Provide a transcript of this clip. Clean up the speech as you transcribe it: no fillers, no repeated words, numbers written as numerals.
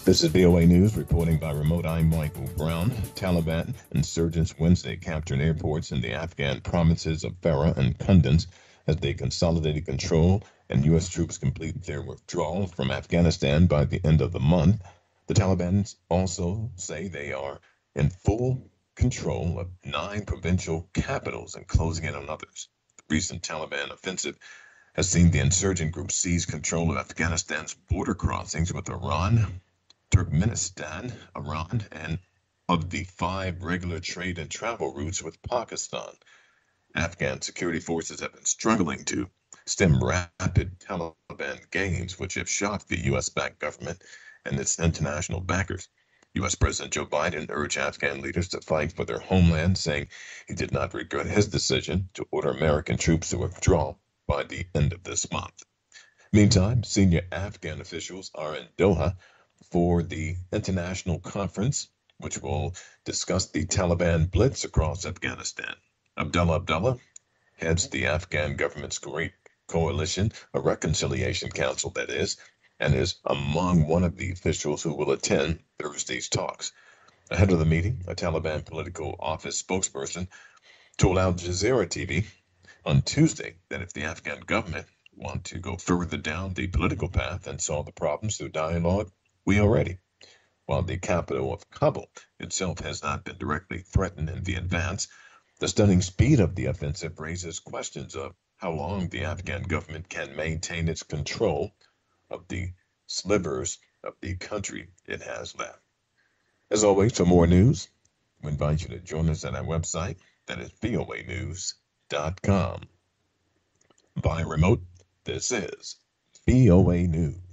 This is VOA News reporting by remote. I'm Michael Brown. Taliban insurgents Wednesday captured airports in the Afghan provinces of Farah and Kunduz as they consolidated control and U.S. troops complete their withdrawal from Afghanistan by the end of the month. The Taliban also say they are in full control of 9 provincial capitals and closing in on others. The recent Taliban offensive has seen the insurgent group seize control of Afghanistan's border crossings with Iran, Turkmenistan, Iran, and of the 5 regular trade and travel routes with Pakistan. Afghan security forces have been struggling to stem rapid Taliban gains, which have shocked the U.S.-backed government and its international backers. U.S. President Joe Biden urged Afghan leaders to fight for their homeland, saying he did not regret his decision to order American troops to withdraw by the end of this month. Meantime, senior Afghan officials are in Doha for the international conference, which will discuss the Taliban blitz across Afghanistan. Abdullah Abdullah heads the Afghan government's Great Coalition, a reconciliation council that and is among one of the officials who will attend Thursday's talks. Ahead of the meeting, a Taliban political office spokesperson told Al Jazeera TV on Tuesday that if the Afghan government want to go further down the political path and solve the problems through dialogue, we are ready. While the capital of Kabul itself has not been directly threatened in the advance, the stunning speed of the offensive raises questions of how long the Afghan government can maintain its control of the slivers of the country it has left. As always, for more news, we invite you to join us at our website, that is voanews.com. By remote, this is VOA News.